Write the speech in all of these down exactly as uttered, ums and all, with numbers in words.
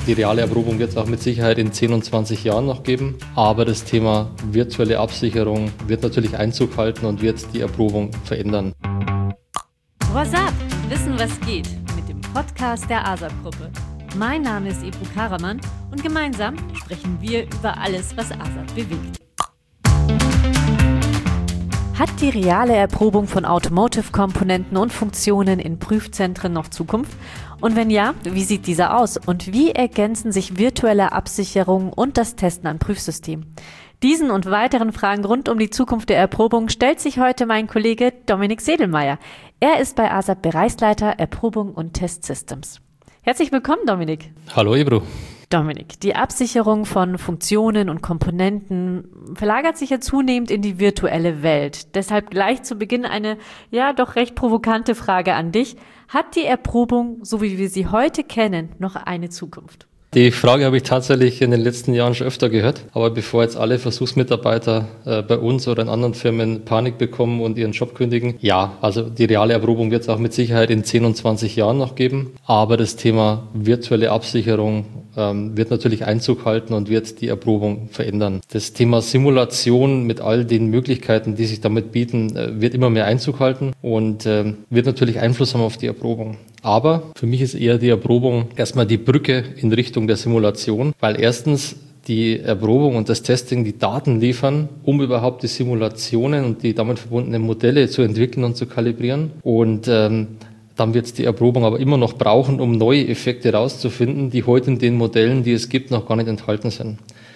Die reale Erprobung wird es auch mit Sicherheit in zehn und zwanzig Jahren noch geben. Aber das Thema virtuelle Absicherung wird natürlich Einzug halten und wird die Erprobung verändern. What's up? Wissen, was geht mit dem Podcast der ASAP-Gruppe. Mein Name ist Ebru Karaman und gemeinsam sprechen wir über alles, was ASAP bewegt. Hat die reale Erprobung von Automotive-Komponenten und Funktionen in Prüfzentren noch Zukunft? Und wenn ja, wie sieht diese aus? Und wie ergänzen sich virtuelle Absicherung und das Testen an Prüfsystemen? Diesen und weiteren Fragen rund um die Zukunft der Erprobung stellt sich heute mein Kollege Dominik Sedelmeier. Er ist bei ASAP Bereichsleiter Erprobung und Test Systems. Herzlich willkommen, Dominik. Hallo, Ebru. Dominik, die Absicherung von Funktionen und Komponenten verlagert sich ja zunehmend in die virtuelle Welt. Deshalb gleich zu Beginn eine, ja, doch recht provokante Frage an dich. Hat die Erprobung, so wie wir sie heute kennen, noch eine Zukunft? Die Frage habe ich tatsächlich in den letzten Jahren schon öfter gehört. Aber bevor jetzt alle Versuchsmitarbeiter äh, bei uns oder in anderen Firmen Panik bekommen und ihren Job kündigen, ja, also die reale Erprobung wird es auch mit Sicherheit in zehn und zwanzig Jahren noch geben. Aber das Thema virtuelle Absicherung ähm, wird natürlich Einzug halten und wird die Erprobung verändern. Das Thema Simulation mit all den Möglichkeiten, die sich damit bieten, äh, wird immer mehr Einzug halten und äh, wird natürlich Einfluss haben auf die Erprobung. Aber für mich ist eher die Erprobung erstmal die Brücke in Richtung der Simulation, weil erstens die Erprobung und das Testing die Daten liefern, um überhaupt die Simulationen und die damit verbundenen Modelle zu entwickeln und zu kalibrieren. Und ähm, dann wird es die Erprobung aber immer noch brauchen, um neue Effekte herauszufinden, die heute in den Modellen, die es gibt, noch gar nicht enthalten sind.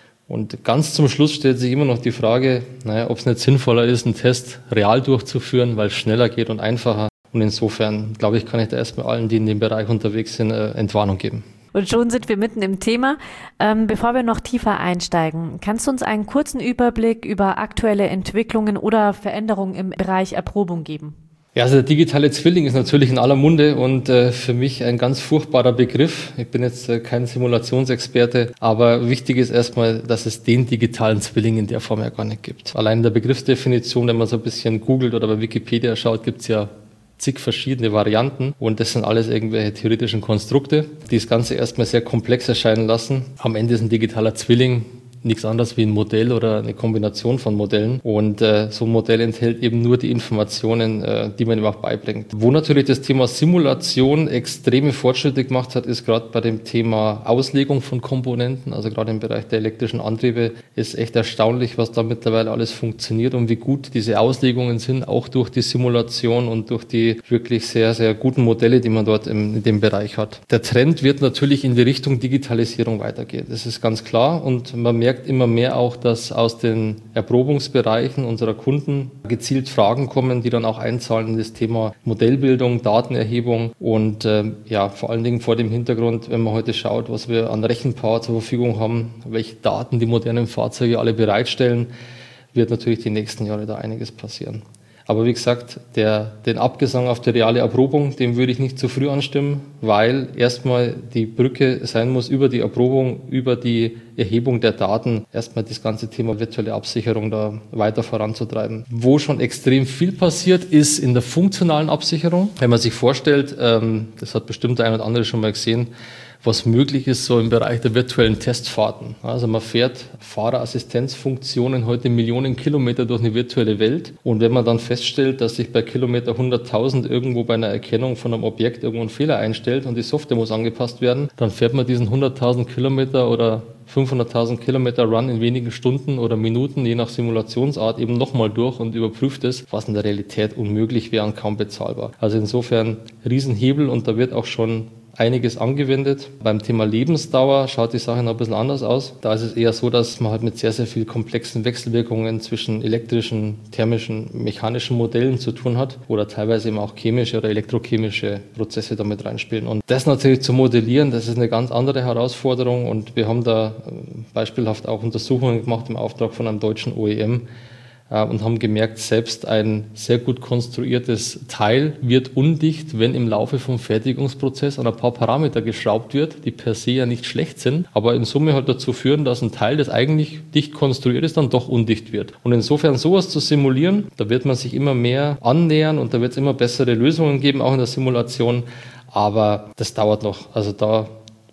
Und ganz zum Schluss stellt sich immer noch die Frage, naja, ob es nicht sinnvoller ist, einen Test real durchzuführen, weil es schneller geht und einfacher. Und insofern, glaube ich, kann ich da erstmal allen, die in dem Bereich unterwegs sind, äh, Entwarnung geben. Und schon sind wir mitten im Thema. Ähm, bevor wir noch tiefer einsteigen, kannst du uns einen kurzen Überblick über aktuelle Entwicklungen oder Veränderungen im Bereich Erprobung geben? Ja, also der digitale Zwilling ist natürlich in aller Munde und äh, für mich ein ganz furchtbarer Begriff. Ich bin jetzt äh, kein Simulationsexperte, aber wichtig ist erstmal, dass es den digitalen Zwilling in der Form ja gar nicht gibt. Allein in der Begriffsdefinition, wenn man so ein bisschen googelt oder bei Wikipedia schaut, gibt es ja zig verschiedene Varianten und das sind alles irgendwelche theoretischen Konstrukte, die das Ganze erstmal sehr komplex erscheinen lassen. Am Ende ist ein digitaler Zwilling nichts anderes wie ein Modell oder eine Kombination von Modellen und äh, so ein Modell enthält eben nur die Informationen, äh, die man ihm auch beibringt. Wo natürlich das Thema Simulation extreme Fortschritte gemacht hat, ist gerade bei dem Thema Auslegung von Komponenten, also gerade im Bereich der elektrischen Antriebe ist echt erstaunlich, was da mittlerweile alles funktioniert und wie gut diese Auslegungen sind, auch durch die Simulation und durch die wirklich sehr, sehr guten Modelle, die man dort im, in dem Bereich hat. Der Trend wird natürlich in die Richtung Digitalisierung weitergehen, das ist ganz klar und man merkt immer mehr auch, dass aus den Erprobungsbereichen unserer Kunden gezielt Fragen kommen, die dann auch einzahlen in das Thema Modellbildung, Datenerhebung und äh, ja, vor allen Dingen vor dem Hintergrund, wenn man heute schaut, was wir an Rechenpower zur Verfügung haben, welche Daten die modernen Fahrzeuge alle bereitstellen, wird natürlich die nächsten Jahre da einiges passieren. Aber wie gesagt, der, den Abgesang auf die reale Erprobung, dem würde ich nicht zu früh anstimmen, weil erstmal die Brücke sein muss über die Erprobung, über die Erhebung der Daten, erstmal das ganze Thema virtuelle Absicherung da weiter voranzutreiben. Wo schon extrem viel passiert, ist in der funktionalen Absicherung. Wenn man sich vorstellt, ähm, das hat bestimmt der ein oder andere schon mal gesehen, was möglich ist so im Bereich der virtuellen Testfahrten. Also man fährt Fahrerassistenzfunktionen heute Millionen Kilometer durch eine virtuelle Welt und wenn man dann feststellt, dass sich bei Kilometer hunderttausend irgendwo bei einer Erkennung von einem Objekt irgendwo ein Fehler einstellt und die Software muss angepasst werden, dann fährt man diesen hunderttausend Kilometer oder fünfhunderttausend Kilometer Run in wenigen Stunden oder Minuten, je nach Simulationsart, eben nochmal durch und überprüft es, was in der Realität unmöglich wäre und kaum bezahlbar. Also insofern Riesenhebel und da wird auch schon einiges angewendet. Beim Thema Lebensdauer schaut die Sache noch ein bisschen anders aus. Da ist es eher so, dass man halt mit sehr, sehr viel komplexen Wechselwirkungen zwischen elektrischen, thermischen, mechanischen Modellen zu tun hat oder teilweise eben auch chemische oder elektrochemische Prozesse damit reinspielen. Und das natürlich zu modellieren, das ist eine ganz andere Herausforderung und wir haben da beispielhaft auch Untersuchungen gemacht im Auftrag von einem deutschen O E M, und haben gemerkt, selbst ein sehr gut konstruiertes Teil wird undicht, wenn im Laufe vom Fertigungsprozess an ein paar Parameter geschraubt wird, die per se ja nicht schlecht sind, aber in Summe halt dazu führen, dass ein Teil, das eigentlich dicht konstruiert ist, dann doch undicht wird. Und insofern sowas zu simulieren, da wird man sich immer mehr annähern und da wird es immer bessere Lösungen geben, auch in der Simulation, aber das dauert noch. Also da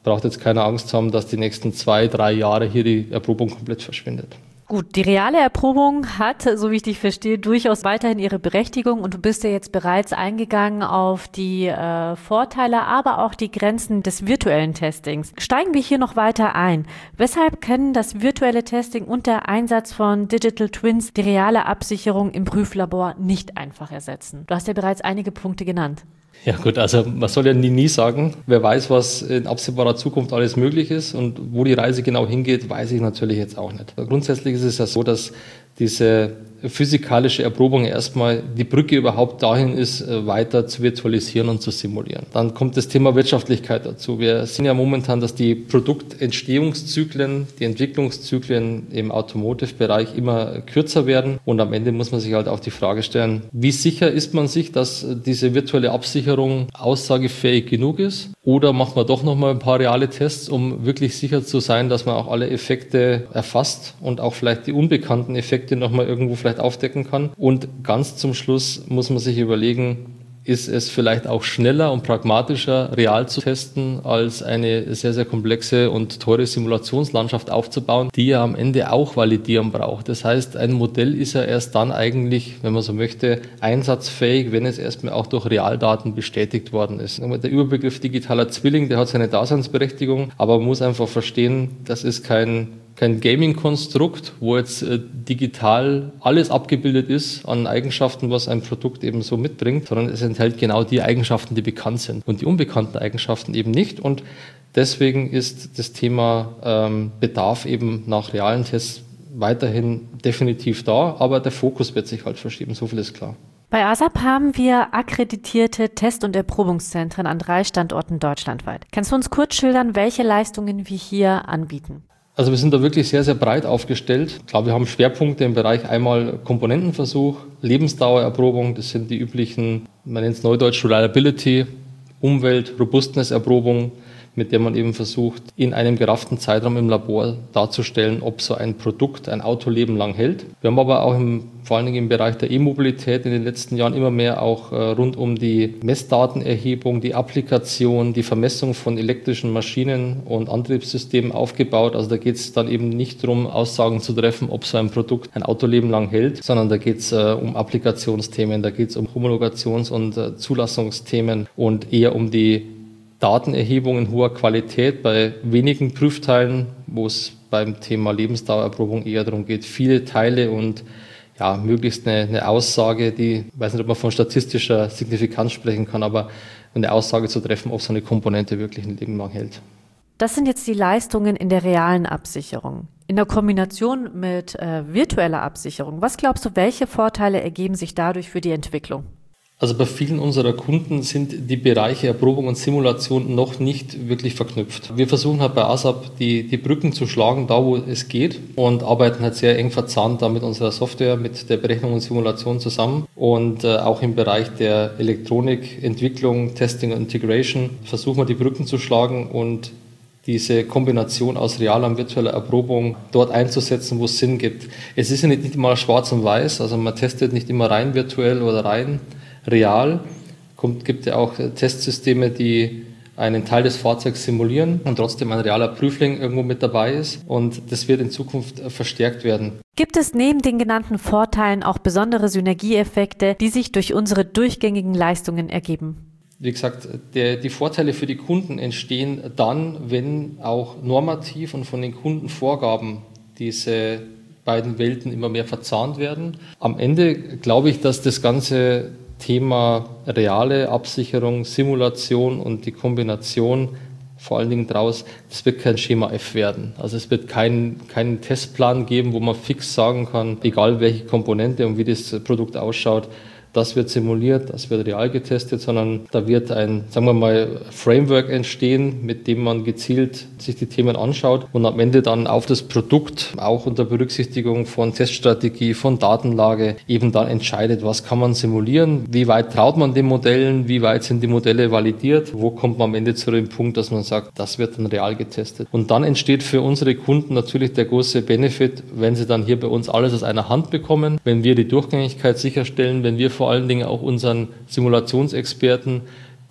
braucht jetzt keine Angst haben, dass die nächsten zwei, drei Jahre hier die Erprobung komplett verschwindet. Gut, die reale Erprobung hat, so wie ich dich verstehe, durchaus weiterhin ihre Berechtigung und du bist ja jetzt bereits eingegangen auf die äh, Vorteile, aber auch die Grenzen des virtuellen Testings. Steigen wir hier noch weiter ein. Weshalb können das virtuelle Testing und der Einsatz von Digital Twins die reale Absicherung im Prüflabor nicht einfach ersetzen? Du hast ja bereits einige Punkte genannt. Ja gut, also man soll ja nie, nie sagen, wer weiß, was in absehbarer Zukunft alles möglich ist und wo die Reise genau hingeht, weiß ich natürlich jetzt auch nicht. Grundsätzlich ist es ja so, dass diese physikalische Erprobung erstmal die Brücke überhaupt dahin ist, weiter zu virtualisieren und zu simulieren. Dann kommt das Thema Wirtschaftlichkeit dazu. Wir sehen ja momentan, dass die Produktentstehungszyklen, die Entwicklungszyklen im Automotive-Bereich immer kürzer werden und am Ende muss man sich halt auch die Frage stellen, wie sicher ist man sich, dass diese virtuelle Absicherung aussagefähig genug ist oder macht man doch nochmal ein paar reale Tests, um wirklich sicher zu sein, dass man auch alle Effekte erfasst und auch vielleicht die unbekannten Effekte nochmal irgendwo vielleicht aufdecken kann. Und ganz zum Schluss muss man sich überlegen, ist es vielleicht auch schneller und pragmatischer, real zu testen, als eine sehr, sehr komplexe und teure Simulationslandschaft aufzubauen, die ja am Ende auch Validieren braucht. Das heißt, ein Modell ist ja erst dann eigentlich, wenn man so möchte, einsatzfähig, wenn es erstmal auch durch Realdaten bestätigt worden ist. Der Überbegriff digitaler Zwilling, der hat seine Daseinsberechtigung, aber man muss einfach verstehen, das ist kein kein Gaming-Konstrukt, wo jetzt äh, digital alles abgebildet ist an Eigenschaften, was ein Produkt eben so mitbringt, sondern es enthält genau die Eigenschaften, die bekannt sind und die unbekannten Eigenschaften eben nicht. Und deswegen ist das Thema ähm, Bedarf eben nach realen Tests weiterhin definitiv da, aber der Fokus wird sich halt verschieben, so viel ist klar. Bei A S A P haben wir akkreditierte Test- und Erprobungszentren an drei Standorten deutschlandweit. Kannst du uns kurz schildern, welche Leistungen wir hier anbieten? Also wir sind da wirklich sehr, sehr breit aufgestellt. Ich glaube, wir haben Schwerpunkte im Bereich einmal Komponentenversuch, Lebensdauererprobung, das sind die üblichen, man nennt es Neudeutsch Reliability, Umwelt, Robustness-Erprobung, mit der man eben versucht, in einem gerafften Zeitraum im Labor darzustellen, ob so ein Produkt ein Autoleben lang hält. Wir haben aber auch im, vor allen Dingen im Bereich der E-Mobilität in den letzten Jahren immer mehr auch äh, rund um die Messdatenerhebung, die Applikation, die Vermessung von elektrischen Maschinen und Antriebssystemen aufgebaut. Also da geht es dann eben nicht darum, Aussagen zu treffen, ob so ein Produkt ein Autoleben lang hält, sondern da geht es äh, um Applikationsthemen, da geht es um Homologations- und äh, Zulassungsthemen und eher um die Datenerhebung in hoher Qualität bei wenigen Prüfteilen, wo es beim Thema Lebensdauererprobung eher darum geht, viele Teile und ja, möglichst eine, eine Aussage, die, ich weiß nicht, ob man von statistischer Signifikanz sprechen kann, aber eine Aussage zu treffen, ob so eine Komponente wirklich ein Leben lang hält. Das sind jetzt die Leistungen in der realen Absicherung. In der Kombination mit äh, virtueller Absicherung, was glaubst du, welche Vorteile ergeben sich dadurch für die Entwicklung? Also bei vielen unserer Kunden sind die Bereiche Erprobung und Simulation noch nicht wirklich verknüpft. Wir versuchen halt bei A S A P die, die Brücken zu schlagen, da wo es geht und arbeiten halt sehr eng verzahnt da mit unserer Software, mit der Berechnung und Simulation zusammen und äh, auch im Bereich der Elektronik, Entwicklung, Testing und Integration versuchen wir die Brücken zu schlagen und diese Kombination aus realer und virtueller Erprobung dort einzusetzen, wo es Sinn gibt. Es ist ja nicht, nicht immer schwarz und weiß, also man testet nicht immer rein virtuell oder rein real. Kommt, gibt ja auch Testsysteme, die einen Teil des Fahrzeugs simulieren und trotzdem ein realer Prüfling irgendwo mit dabei ist. Und das wird in Zukunft verstärkt werden. Gibt es neben den genannten Vorteilen auch besondere Synergieeffekte, die sich durch unsere durchgängigen Leistungen ergeben? Wie gesagt, der, die Vorteile für die Kunden entstehen dann, wenn auch normativ und von den Kundenvorgaben diese beiden Welten immer mehr verzahnt werden. Am Ende glaube ich, dass das ganze Thema reale Absicherung, Simulation und die Kombination vor allen Dingen draus, das wird kein Schema F werden. Also es wird keinen keinen Testplan geben, wo man fix sagen kann, egal welche Komponente und wie das Produkt ausschaut, das wird simuliert, das wird real getestet, sondern da wird ein, sagen wir mal, Framework entstehen, mit dem man gezielt sich die Themen anschaut und am Ende dann auf das Produkt, auch unter Berücksichtigung von Teststrategie, von Datenlage, eben dann entscheidet, was kann man simulieren, wie weit traut man den Modellen, wie weit sind die Modelle validiert, wo kommt man am Ende zu dem Punkt, dass man sagt, das wird dann real getestet. Und dann entsteht für unsere Kunden natürlich der große Benefit, wenn sie dann hier bei uns alles aus einer Hand bekommen, wenn wir die Durchgängigkeit sicherstellen, wenn wir vor allen Dingen auch unseren Simulationsexperten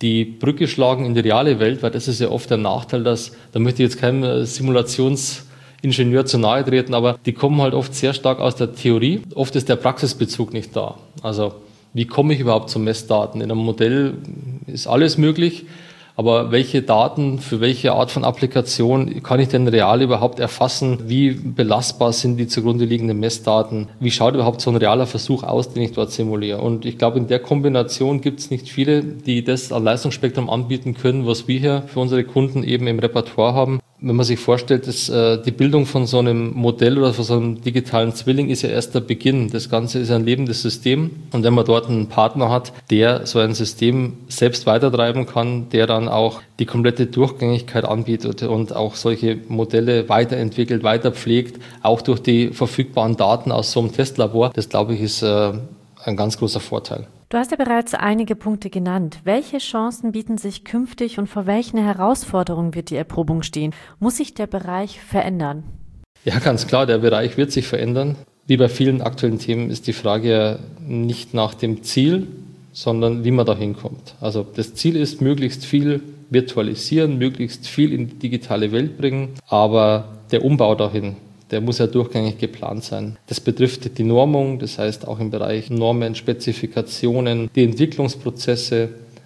die Brücke schlagen in die reale Welt, weil das ist ja oft der Nachteil, dass, da möchte ich jetzt keinem Simulationsingenieur zu nahe treten, aber die kommen halt oft sehr stark aus der Theorie. Oft ist der Praxisbezug nicht da. Also wie komme ich überhaupt zu Messdaten? In einem Modell ist alles möglich. Aber welche Daten für welche Art von Applikation kann ich denn real überhaupt erfassen? Wie belastbar sind die zugrunde liegenden Messdaten? Wie schaut überhaupt so ein realer Versuch aus, den ich dort simuliere? Und ich glaube, in der Kombination gibt es nicht viele, die das an Leistungsspektrum anbieten können, was wir hier für unsere Kunden eben im Repertoire haben. Wenn man sich vorstellt, dass äh, die Bildung von so einem Modell oder von so einem digitalen Zwilling ist ja erst der Beginn. Das Ganze ist ein lebendes System. Und wenn man dort einen Partner hat, der so ein System selbst weitertreiben kann, der dann auch die komplette Durchgängigkeit anbietet und auch solche Modelle weiterentwickelt, weiter pflegt, auch durch die verfügbaren Daten aus so einem Testlabor, das glaube ich ist äh, ein ganz großer Vorteil. Du hast ja bereits einige Punkte genannt. Welche Chancen bieten sich künftig und vor welchen Herausforderungen wird die Erprobung stehen? Muss sich der Bereich verändern? Ja, ganz klar, der Bereich wird sich verändern. Wie bei vielen aktuellen Themen ist die Frage ja nicht nach dem Ziel, sondern wie man da hinkommt. Also das Ziel ist, möglichst viel virtualisieren, möglichst viel in die digitale Welt bringen, aber der Umbau dahin, der muss ja durchgängig geplant sein. Das betrifft die Normung, das heißt auch im Bereich Normen, Spezifikationen, die Entwicklungsprozesse,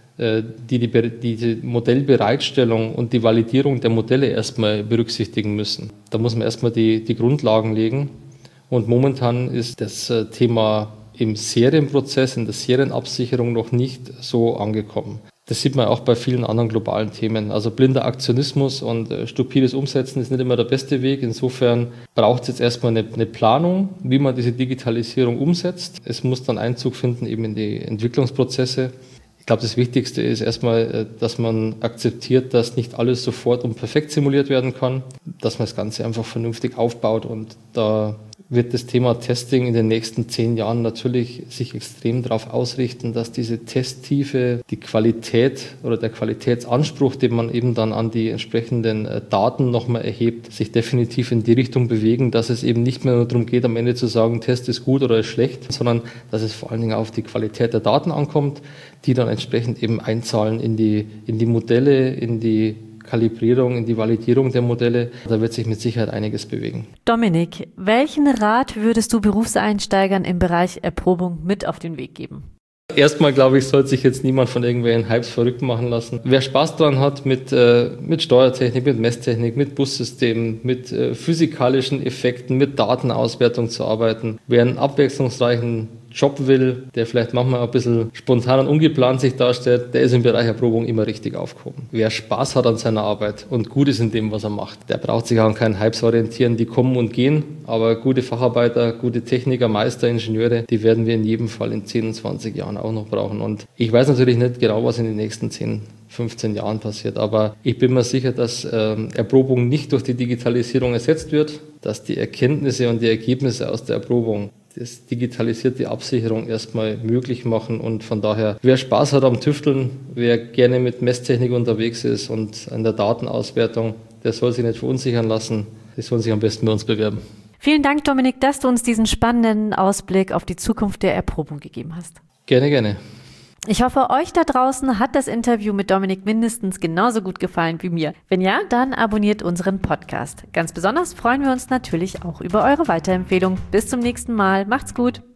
die die, die, die Modellbereitstellung und die Validierung der Modelle erstmal berücksichtigen müssen. Da muss man erstmal die, die Grundlagen legen. Und momentan ist das Thema im Serienprozess, in der Serienabsicherung noch nicht so angekommen. Das sieht man auch bei vielen anderen globalen Themen. Also blinder Aktionismus und äh, stupides Umsetzen ist nicht immer der beste Weg. Insofern braucht es jetzt erstmal eine, eine Planung, wie man diese Digitalisierung umsetzt. Es muss dann Einzug finden eben in die Entwicklungsprozesse. Ich glaube, das Wichtigste ist erstmal, dass man akzeptiert, dass nicht alles sofort und perfekt simuliert werden kann, dass man das Ganze einfach vernünftig aufbaut und da wird das Thema Testing in den nächsten zehn Jahren natürlich sich extrem darauf ausrichten, dass diese Testtiefe, die Qualität oder der Qualitätsanspruch, den man eben dann an die entsprechenden Daten nochmal erhebt, sich definitiv in die Richtung bewegen, dass es eben nicht mehr nur darum geht, am Ende zu sagen, Test ist gut oder ist schlecht, sondern dass es vor allen Dingen auf die Qualität der Daten ankommt, die dann entsprechend eben einzahlen in die, in die Modelle, in die Kalibrierung, in die Validierung der Modelle. Da wird sich mit Sicherheit einiges bewegen. Dominik, welchen Rat würdest du Berufseinsteigern im Bereich Erprobung mit auf den Weg geben? Erstmal, glaube ich, sollte sich jetzt niemand von irgendwelchen Hypes verrückt machen lassen. Wer Spaß daran hat, mit, äh, mit Steuertechnik, mit Messtechnik, mit Bussystemen, mit äh, physikalischen Effekten, mit Datenauswertung zu arbeiten, wer einen abwechslungsreichen Job will, der vielleicht manchmal ein bisschen spontan und ungeplant sich darstellt, der ist im Bereich Erprobung immer richtig aufgehoben. Wer Spaß hat an seiner Arbeit und gut ist in dem, was er macht, der braucht sich auch an keinen Hypes orientieren, die kommen und gehen, aber gute Facharbeiter, gute Techniker, Meister, Ingenieure, die werden wir in jedem Fall in zehn, zwanzig Jahren auch noch brauchen. Und ich weiß natürlich nicht genau, was in den nächsten zehn, fünfzehn Jahren passiert, aber ich bin mir sicher, dass ähm, Erprobung nicht durch die Digitalisierung ersetzt wird, dass die Erkenntnisse und die Ergebnisse aus der Erprobung das digitalisierte Absicherung erstmal möglich machen und von daher, wer Spaß hat am Tüfteln, wer gerne mit Messtechnik unterwegs ist und an der Datenauswertung, der soll sich nicht verunsichern lassen, der soll sich am besten bei uns bewerben. Vielen Dank, Dominik, dass du uns diesen spannenden Ausblick auf die Zukunft der Erprobung gegeben hast. Gerne, gerne. Ich hoffe, euch da draußen hat das Interview mit Dominik mindestens genauso gut gefallen wie mir. Wenn ja, dann abonniert unseren Podcast. Ganz besonders freuen wir uns natürlich auch über eure Weiterempfehlung. Bis zum nächsten Mal. Macht's gut.